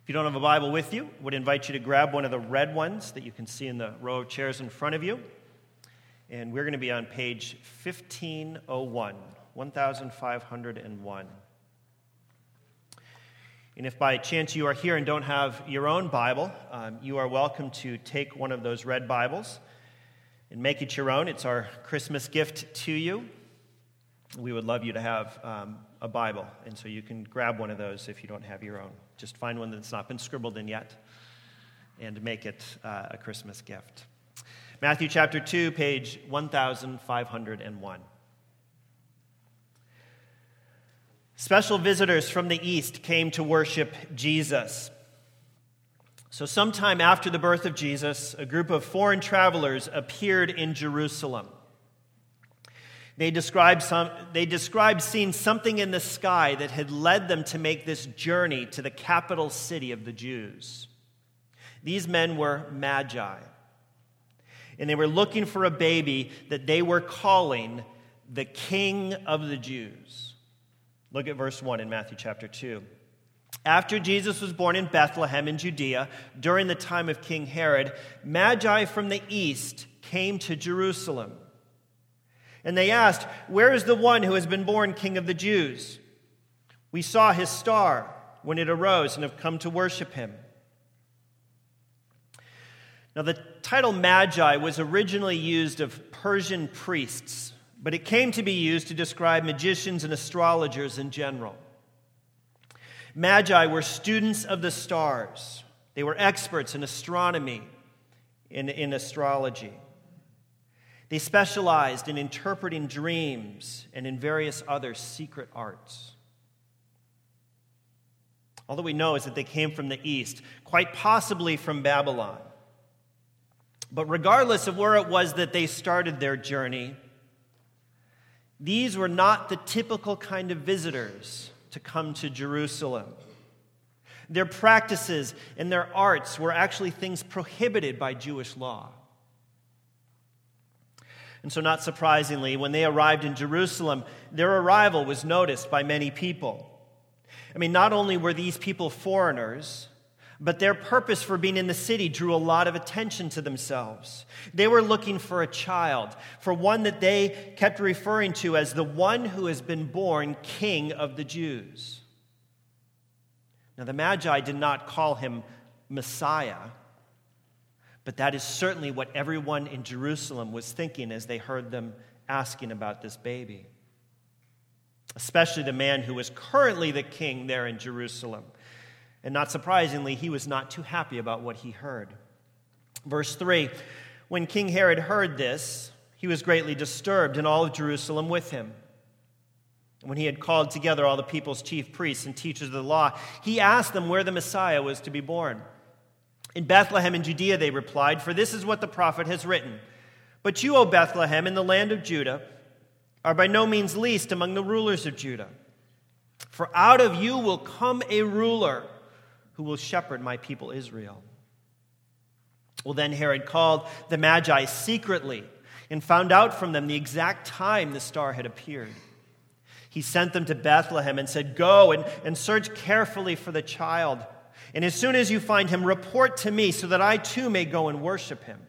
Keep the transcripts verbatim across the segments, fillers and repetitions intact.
If you don't have a Bible with you, I would invite you to grab one of the red ones that you can see in the row of chairs in front of you. And we're going to be on page fifteen oh one, one thousand five hundred one. And if by chance you are here and don't have your own Bible, um, you are welcome to take one of those red Bibles and make it your own. It's our Christmas gift to you. We would love you to have um, a Bible, and so you can grab one of those if you don't have your own. Just find one that's not been scribbled in yet and make it uh, a Christmas gift. Matthew chapter two, page one thousand five hundred one. Special visitors from the east came to worship Jesus. So sometime after the birth of Jesus, a group of foreign travelers appeared in Jerusalem. They described, some, they described seeing something in the sky that had led them to make this journey to the capital city of the Jews. These men were magi, and they were looking for a baby that they were calling the King of the Jews. Look at verse one in Matthew chapter two. After Jesus was born in Bethlehem in Judea, during the time of King Herod, magi from the east came to Jerusalem. And they asked, "Where is the one who has been born King of the Jews? We saw his star when it arose and have come to worship him." Now, the title Magi was originally used of Persian priests, but it came to be used to describe magicians and astrologers in general. Magi were students of the stars. They were experts in astronomy, in, in astrology. They specialized in interpreting dreams and in various other secret arts. All that we know is that they came from the east, quite possibly from Babylon. But regardless of where it was that they started their journey, these were not the typical kind of visitors to come to Jerusalem. Their practices and their arts were actually things prohibited by Jewish law. And so, not surprisingly, when they arrived in Jerusalem, their arrival was noticed by many people. I mean, not only were these people foreigners, but their purpose for being in the city drew a lot of attention to themselves. They were looking for a child, for one that they kept referring to as the one who has been born King of the Jews. Now, the Magi did not call him Messiah, but that is certainly what everyone in Jerusalem was thinking as they heard them asking about this baby. Especially the man who was currently the king there in Jerusalem. And not surprisingly, he was not too happy about what he heard. Verse three, when King Herod heard this, he was greatly disturbed, and all of Jerusalem with him. When he had called together all the people's chief priests and teachers of the law, he asked them where the Messiah was to be born. "In Bethlehem in Judea," they replied, "for this is what the prophet has written. But you, O Bethlehem, in the land of Judah, are by no means least among the rulers of Judah. For out of you will come a ruler who will shepherd my people Israel." Well, then Herod called the Magi secretly and found out from them the exact time the star had appeared. He sent them to Bethlehem and said, "Go and, and search carefully for the child. And as soon as you find him, report to me so that I too may go and worship him."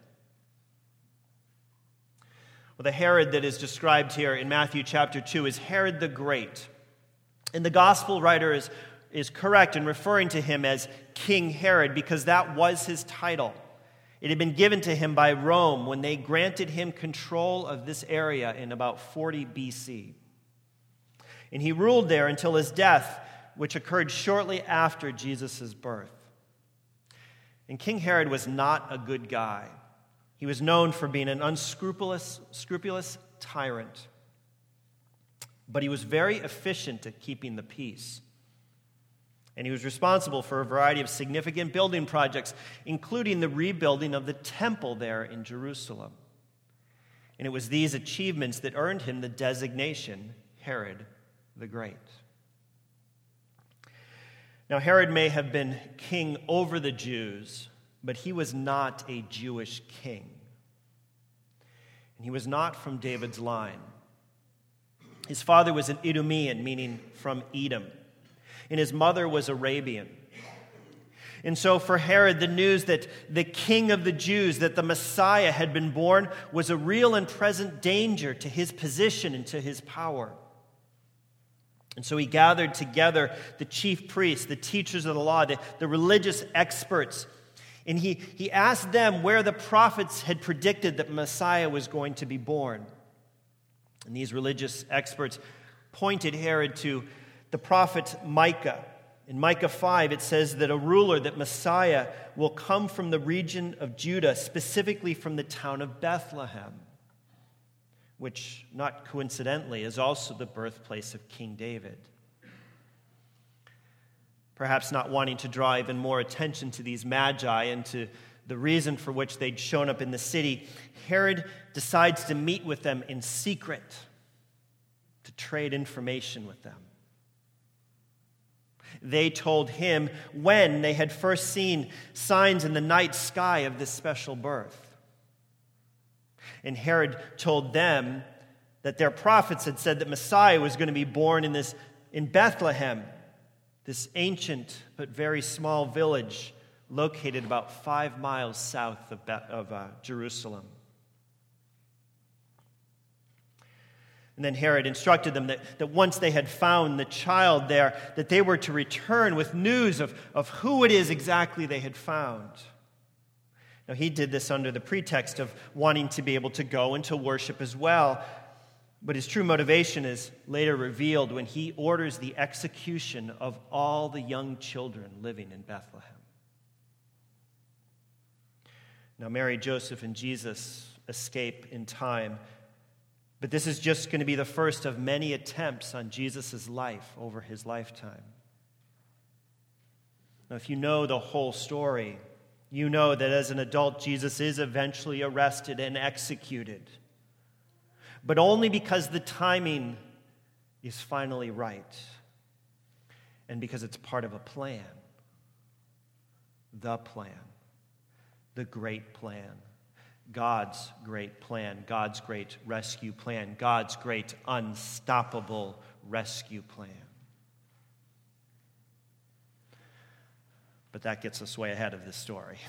Well, the Herod that is described here in Matthew chapter two is Herod the Great. And the gospel writer is, is correct in referring to him as King Herod because that was his title. It had been given to him by Rome when they granted him control of this area in about forty B C. And he ruled there until his death, which occurred shortly after Jesus' birth. And King Herod was not a good guy. He was known for being an unscrupulous scrupulous tyrant. But he was very efficient at keeping the peace. And he was responsible for a variety of significant building projects, including the rebuilding of the temple there in Jerusalem. And it was these achievements that earned him the designation Herod the Great. Now, Herod may have been king over the Jews, but he was not a Jewish king. And he was not from David's line. His father was an Idumean, meaning from Edom, and his mother was Arabian. And so for Herod, the news that the King of the Jews, that the Messiah had been born, was a real and present danger to his position and to his power. And so he gathered together the chief priests, the teachers of the law, the, the religious experts, and he, he asked them where the prophets had predicted that Messiah was going to be born. And these religious experts pointed Herod to the prophet Micah. In Micah five, it says that a ruler, that Messiah, will come from the region of Judah, specifically from the town of Bethlehem, which, not coincidentally, is also the birthplace of King David. Perhaps not wanting to draw even more attention to these magi and to the reason for which they'd shown up in the city, Herod decides to meet with them in secret to trade information with them. They told him when they had first seen signs in the night sky of this special birth. And Herod told them that their prophets had said that Messiah was going to be born in this in Bethlehem, this ancient but very small village located about five miles south of, Beth, of uh, Jerusalem. And then Herod instructed them that, that once they had found the child there, that they were to return with news of, of who it is exactly they had found. Now, he did this under the pretext of wanting to be able to go and to worship as well. But his true motivation is later revealed when he orders the execution of all the young children living in Bethlehem. Now, Mary, Joseph, and Jesus escape in time. But this is just going to be the first of many attempts on Jesus' life over his lifetime. Now, if you know the whole story, you know that as an adult, Jesus is eventually arrested and executed. But only because the timing is finally right. And because it's part of a plan. The plan. The great plan. God's great plan, God's great rescue plan, God's great unstoppable rescue plan. But that gets us way ahead of this story.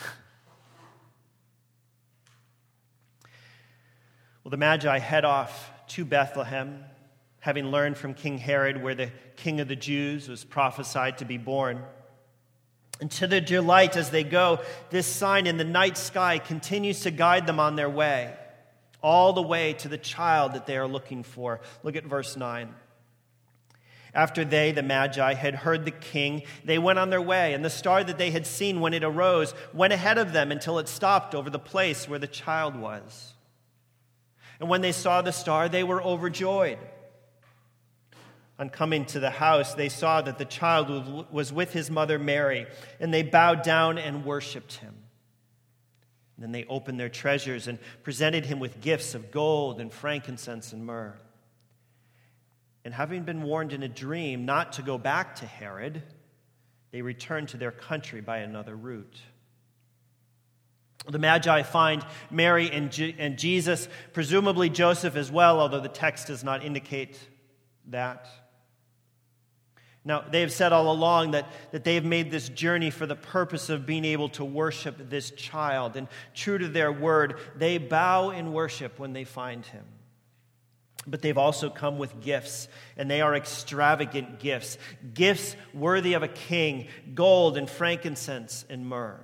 Well, the Magi head off to Bethlehem, having learned from King Herod where the King of the Jews was prophesied to be born. And to their delight as they go, this sign in the night sky continues to guide them on their way, all the way to the child that they are looking for. Look at verse nine. After they, the Magi, had heard the king, they went on their way, and the star that they had seen when it arose went ahead of them until it stopped over the place where the child was. And when they saw the star, they were overjoyed. On coming to the house, they saw that the child was with his mother Mary, and they bowed down and worshipped him. And then they opened their treasures and presented him with gifts of gold and frankincense and myrrh. And having been warned in a dream not to go back to Herod, they returned to their country by another route. The Magi find Mary and, Je- and Jesus, presumably Joseph as well, although the text does not indicate that. Now, they have said all along that, that they have made this journey for the purpose of being able to worship this child. And true to their word, they bow in worship when they find him. But they've also come with gifts, and they are extravagant gifts. Gifts worthy of a king, gold and frankincense and myrrh.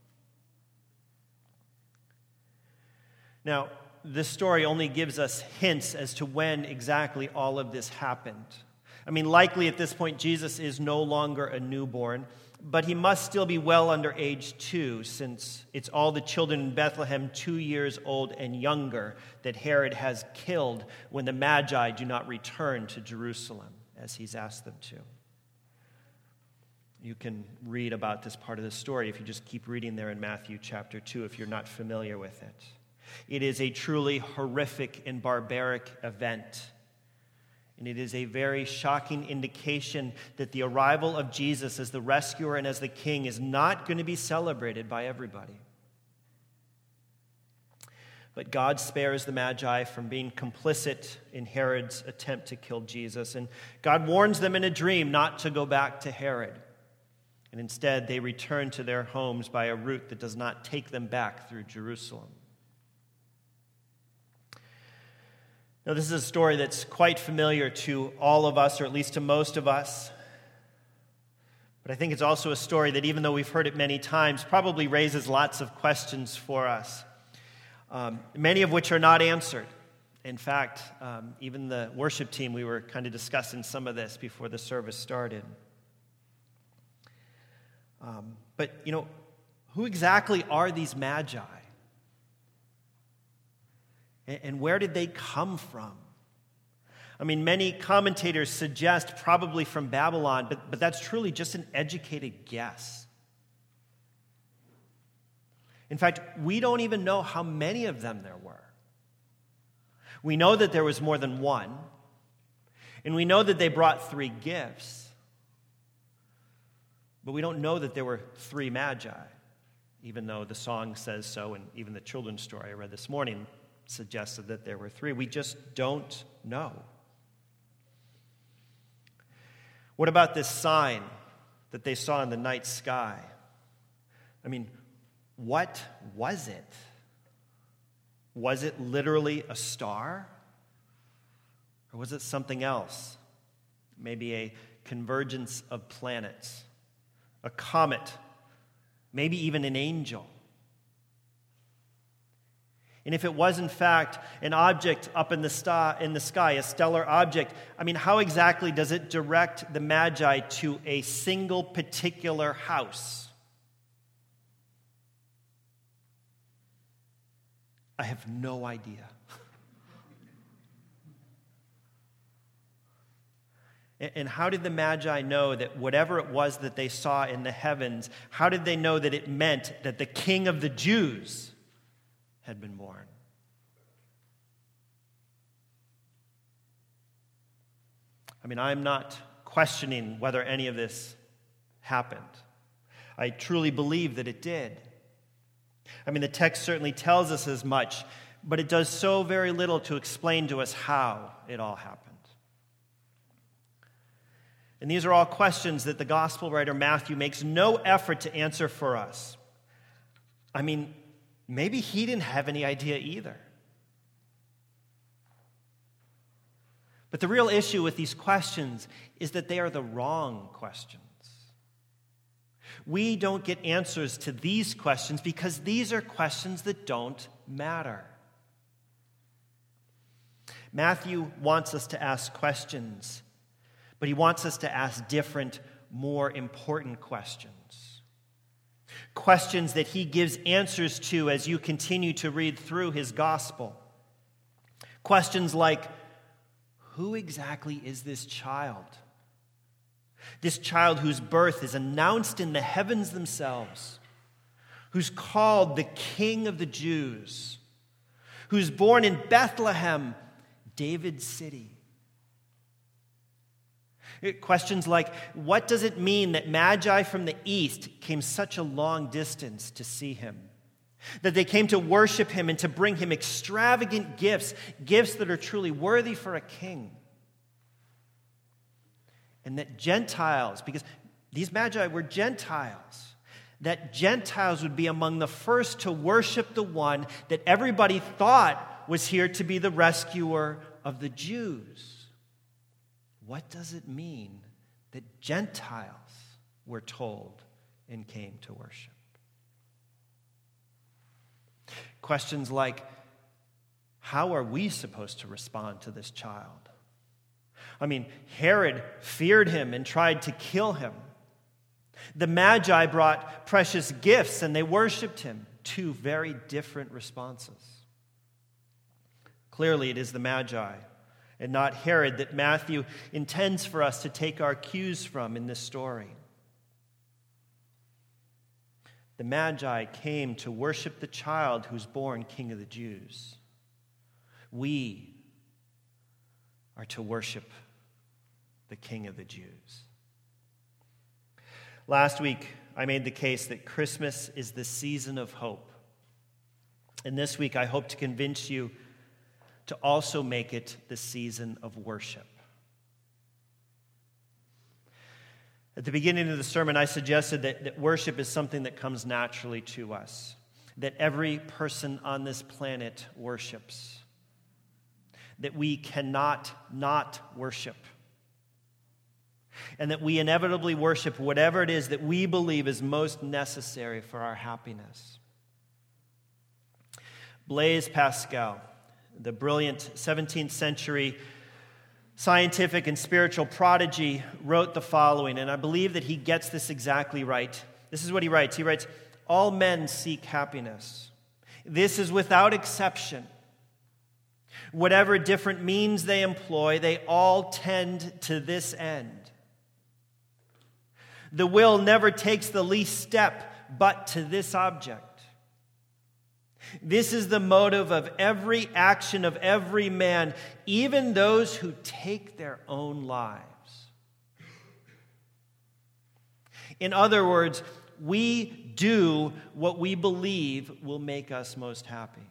Now, this story only gives us hints as to when exactly all of this happened. I mean, likely at this point, Jesus is no longer a newborn, but he must still be well under age two, since it's all the children in Bethlehem two years old and younger that Herod has killed when the Magi do not return to Jerusalem, as he's asked them to. You can read about this part of the story if you just keep reading there in Matthew chapter two, if you're not familiar with it. It is a truly horrific and barbaric event. And it is a very shocking indication that the arrival of Jesus as the rescuer and as the king is not going to be celebrated by everybody. But God spares the Magi from being complicit in Herod's attempt to kill Jesus. And God warns them in a dream not to go back to Herod. And instead, they return to their homes by a route that does not take them back through Jerusalem. Now, this is a story that's quite familiar to all of us, or at least to most of us. But I think it's also a story that, even though we've heard it many times, probably raises lots of questions for us, um, many of which are not answered. In fact, um, even the worship team, we were kind of discussing some of this before the service started. Um, but, you know, who exactly are these magi? And, and where did they come from? I mean, many commentators suggest probably from Babylon, but, but that's truly just an educated guess. In fact, we don't even know how many of them there were. We know that there was more than one, and we know that they brought three gifts, but we don't know that there were three magi, even though the song says so, and even the children's story I read this morning suggested that there were three. We just don't know. What about this sign that they saw in the night sky? I mean, what was it? Was it literally a star? Or was it something else? Maybe a convergence of planets, a comet, maybe even an angel. And if it was, in fact, an object up in the, star, in the sky, a stellar object, I mean, how exactly does it direct the Magi to a single particular house? I have no idea. And how did the Magi know that whatever it was that they saw in the heavens, how did they know that it meant that the King of the Jews had been born? I mean, I'm not questioning whether any of this happened. I truly believe that it did. I mean, the text certainly tells us as much, but it does so very little to explain to us how it all happened. And these are all questions that the gospel writer Matthew makes no effort to answer for us. I mean, maybe he didn't have any idea either. But the real issue with these questions is that they are the wrong questions. We don't get answers to these questions because these are questions that don't matter. Matthew wants us to ask questions, but he wants us to ask different, more important questions. Questions that he gives answers to as you continue to read through his gospel. Questions like, who exactly is this child? This child whose birth is announced in the heavens themselves, who's called the King of the Jews, who's born in Bethlehem, David's city. Questions like, what does it mean that Magi from the east came such a long distance to see him? That they came to worship him and to bring him extravagant gifts, gifts that are truly worthy for a king. And that Gentiles, because these Magi were Gentiles, that Gentiles would be among the first to worship the one that everybody thought was here to be the rescuer of the Jews. What does it mean that Gentiles were told and came to worship? Questions like, how are we supposed to respond to this child? I mean, Herod feared him and tried to kill him. The Magi brought precious gifts and they worshiped him. Two very different responses. Clearly, it is the Magi and not Herod that Matthew intends for us to take our cues from in this story. The Magi came to worship the child who's born King of the Jews. We are to worship the King of the Jews. Last week, I made the case that Christmas is the season of hope. And this week, I hope to convince you to also make it the season of worship. At the beginning of the sermon, I suggested that, that worship is something that comes naturally to us, that every person on this planet worships, that we cannot not worship, and that we inevitably worship whatever it is that we believe is most necessary for our happiness. Blaise Pascal, the brilliant seventeenth century scientific and spiritual prodigy, wrote the following, and I believe that he gets this exactly right. This is what he writes. He writes, "All men seek happiness. This is without exception. Whatever different means they employ, they all tend to this end. The will never takes the least step but to this object. This is the motive of every action of every man, even those who take their own lives." In other words, we do what we believe will make us most happy.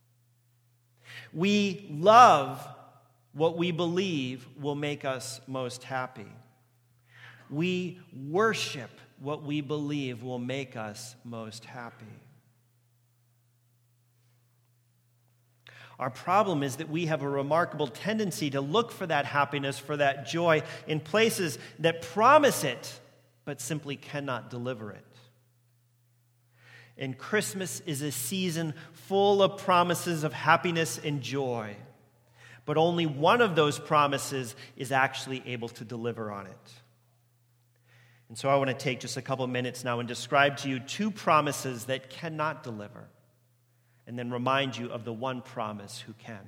We love what we believe will make us most happy. We worship what we believe will make us most happy. Our problem is that we have a remarkable tendency to look for that happiness, for that joy, in places that promise it, but simply cannot deliver it. And Christmas is a season full of promises of happiness and joy, but only one of those promises is actually able to deliver on it. And so I want to take just a couple minutes now and describe to you two promises that cannot deliver, and then remind you of the one promise who can.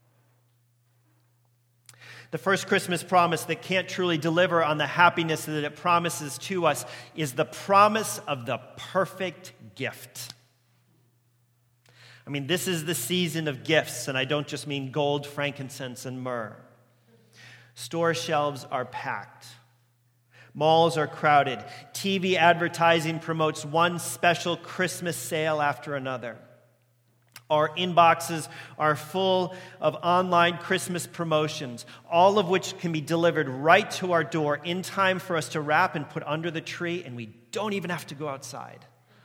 The first Christmas promise that can't truly deliver on the happiness that it promises to us is the promise of the perfect gift. I mean, this is the season of gifts, and I don't just mean gold, frankincense, and myrrh. Store shelves are packed. Malls are crowded. T V advertising promotes one special Christmas sale after another. Our inboxes are full of online Christmas promotions, all of which can be delivered right to our door in time for us to wrap and put under the tree, and we don't even have to go outside.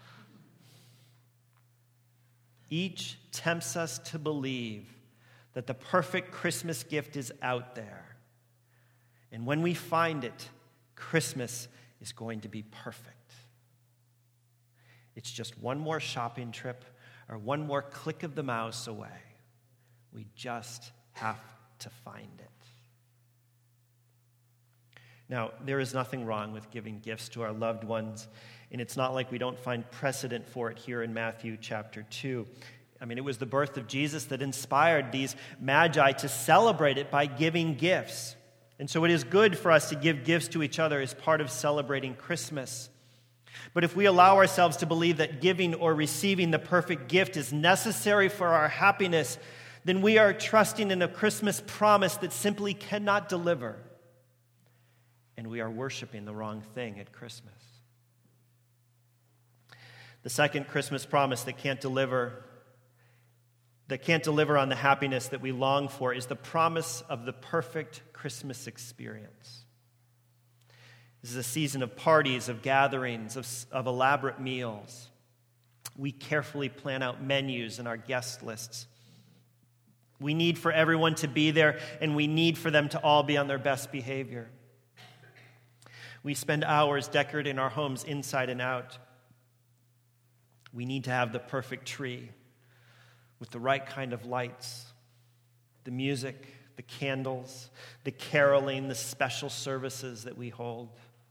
Each tempts us to believe that the perfect Christmas gift is out there. And when we find it, Christmas is going to be perfect. It's just one more shopping trip or one more click of the mouse away. We just have to find it. Now, there is nothing wrong with giving gifts to our loved ones, and it's not like we don't find precedent for it here in Matthew chapter two. I mean, it was the birth of Jesus that inspired these magi to celebrate it by giving gifts. And so it is good for us to give gifts to each other as part of celebrating Christmas. But if we allow ourselves to believe that giving or receiving the perfect gift is necessary for our happiness, then we are trusting in a Christmas promise that simply cannot deliver. And we are worshiping the wrong thing at Christmas. The second Christmas promise that can't deliver, that can't deliver on the happiness that we long for is the promise of the perfect Christmas experience. This is a season of parties, of gatherings, of, of elaborate meals. We carefully plan out menus and our guest lists. We need for everyone to be there, and we need for them to all be on their best behavior. We spend hours decorating our homes inside and out. We need to have the perfect tree with the right kind of lights, the music, the candles, the caroling, the special services that we hold.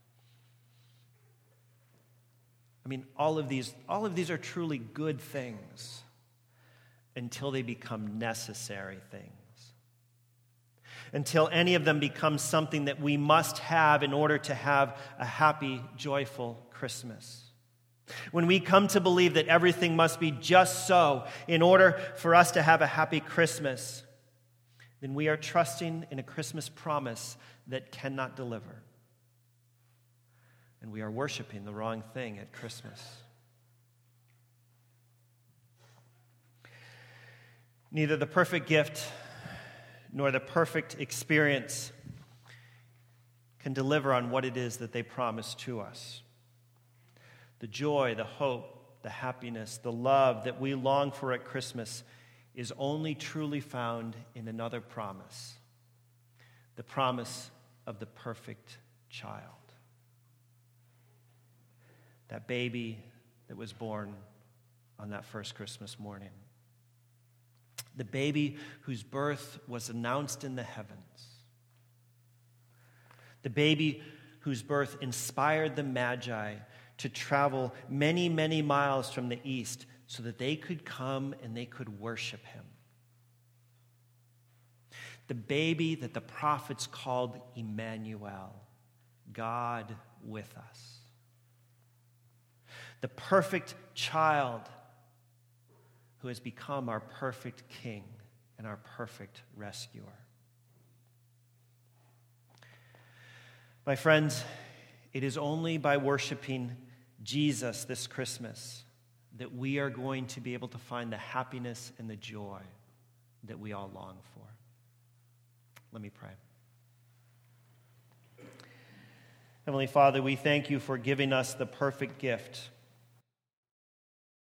I mean, all of these, all of these are truly good things until they become necessary things. Until any of them become something that we must have in order to have a happy, joyful Christmas. When we come to believe that everything must be just so in order for us to have a happy Christmas, then we are trusting in a Christmas promise that cannot deliver. And we are worshiping the wrong thing at Christmas. Neither the perfect gift nor the perfect experience can deliver on what it is that they promise to us. The joy, the hope, the happiness, the love that we long for at Christmas is only truly found in another promise, the promise of the perfect child. That baby that was born on that first Christmas morning. The baby whose birth was announced in the heavens. The baby whose birth inspired the Magi to travel many, many miles from the east so that they could come and they could worship him. The baby that the prophets called Emmanuel, God with us. The perfect child who has become our perfect king and our perfect rescuer. My friends, it is only by worshiping Jesus this Christmas that we are going to be able to find the happiness and the joy that we all long for. Let me pray. Heavenly Father, we thank you for giving us the perfect gift